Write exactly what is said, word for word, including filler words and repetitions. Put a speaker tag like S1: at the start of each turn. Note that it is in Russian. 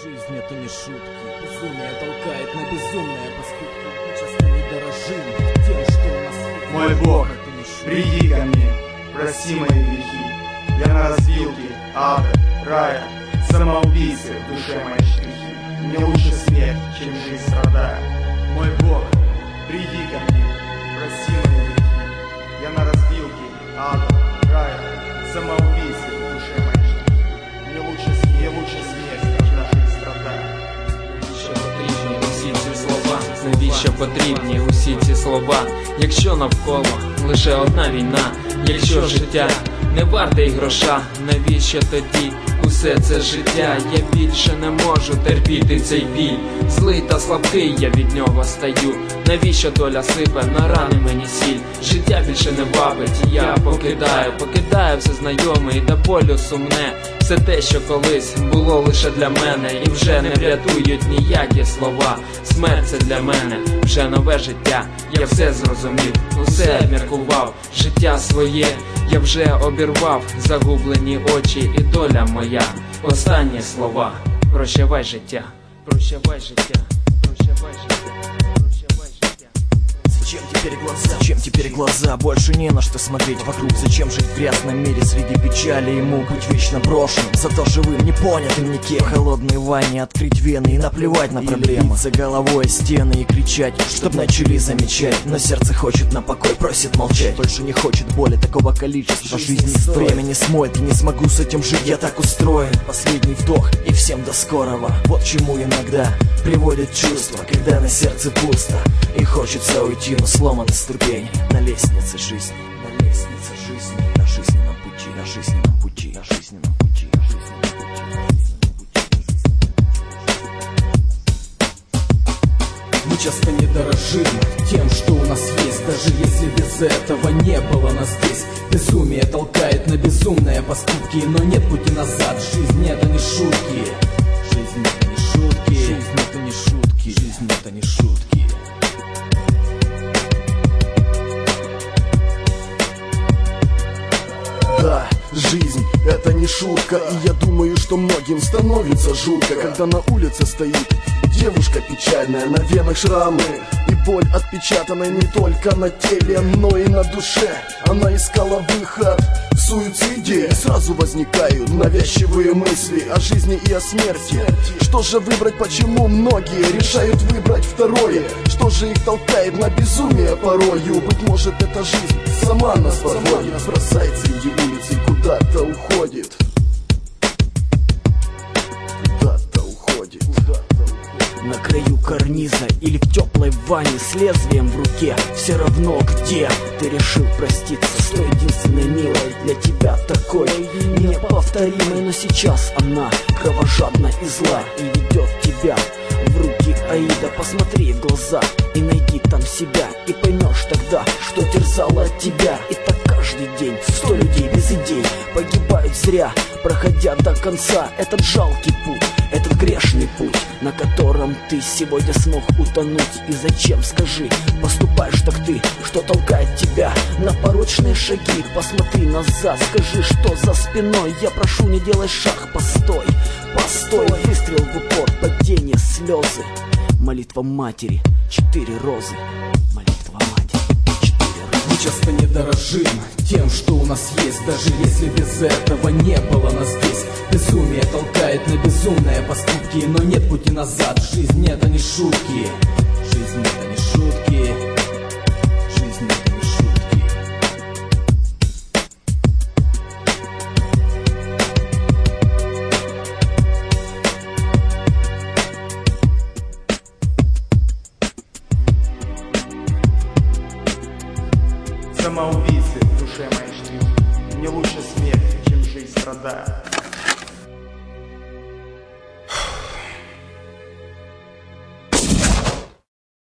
S1: Жизнь это не шутки, безумие толкает на безумные поступки. Мы часто не дорожим тем, что у нас есть.
S2: Мой Бог, приди ко мне, прости мои грехи. Я на развилке ада, рая, самоубийцы в душе моей штрихи. Мне лучше смерть, чем жизнь страдая. Мой Бог, приди ко мне, прости мои грехи. Я на развилке ада, рая, самоубийцы в душе моей штрихи. Мне лучше смерть, мне лучше смерть, чем жизнь страдая.
S3: Що потрібні усі ці слова, навіщо потрібні усі ці слова, якщо навколо лише одна війна, якщо життя не варте й гроша, навіщо тоді усе це життя? Я більше не можу терпіти цей біль, злий та слабкий я від нього стаю. Навіщо доля сипе на рани мені сіль? Життя більше не вабить, я покидаю, покидаю все знайоме і до болю сумне. Все те, що колись було лише для мене, і вже не врятують ніякі слова. Смерть це для мене вже нове життя. Я все зрозумів, усе обміркував. Життя своє я вже обірвав, загублені очі і доля моя. Останні слова. Прощавай життя, прощавай життя, прощавай життя, прощавай життя.
S1: Зачем теперь глаза? Зачем теперь глаза? Больше не на что смотреть вокруг. Зачем жить в грязном мире среди печали и мук? Быть вечно брошенным, зато живым, непонятым никем. В холодной ванне открыть вены и наплевать на проблемы. Биться головой о стены и кричать, чтоб начали замечать. Но сердце хочет на покой, просит молчать. Больше не хочет боли такого количества. Жизни время не смоет, и не смогу с этим жить. Я так устроен. Последний вдох и всем до скорого. Вот чему иногда приводит чувство, когда на сердце пусто и хочется уйти, но сломаны ступени на лестнице жизни, на лестнице жизни, на жизненном пути, на жизненном пути, на жизненном пути, на жизненном пути. Мы часто не дорожим тем, что у нас есть, даже если без этого не было нас здесь. Безумие толкает на безумные поступки, но нет пути назад. Жизнь это не шутки, жизнь это не шутки, жизнь это не шутки, жизнь это не шутки. Да, жизнь — это не шутка. И я думаю, что многим становится жутко, когда на улице стоит девушка печальная, на венах шрамы и боль отпечатанная не только на теле, но и на душе. Она искала выход в суициде, и сразу возникают навязчивые мысли о жизни и о смерти. Что же выбрать, почему многие решают выбрать второе? Что же их толкает на безумие порою? Быть может, эта жизнь сама нас подводит, бросает среди улиц и куда-то уходит. Куда-то уходит, куда-то уходит. На краю карниза или в теплой ванне с лезвием в руке, все равно где ты решил проститься с той единственной милой для тебя такой неповторимой. Но сейчас она кровожадна и зла и ведет тебя в руки Аида. Посмотри в глаза и найди там себя, и поймешь тогда, что терзало тебя. И так каждый день сто людей без идей погибают зря, проходя до конца этот жалкий путь, этот грешный путь, на котором ты сегодня смог утонуть. И зачем, скажи, поступаешь так ты? Что толкает тебя на порочные шаги? Посмотри назад, скажи, что за спиной. Я прошу, не делай шаг, постой, постой. Выстрел в упор, падение, слезы. Молитва матери, четыре розы. Молитва матери, четыре розы. Мы часто не дорожим тем, что у нас есть, даже если без этого не было нас здесь. Безумие толкает на безумные поступки, но нет пути назад. Жизнь это не шутки, жизнь это не шутки, жизнь это не шутки.
S2: Самоубийцы в душе моей штрихи. Мне лучше смерть, чем жизнь страдая.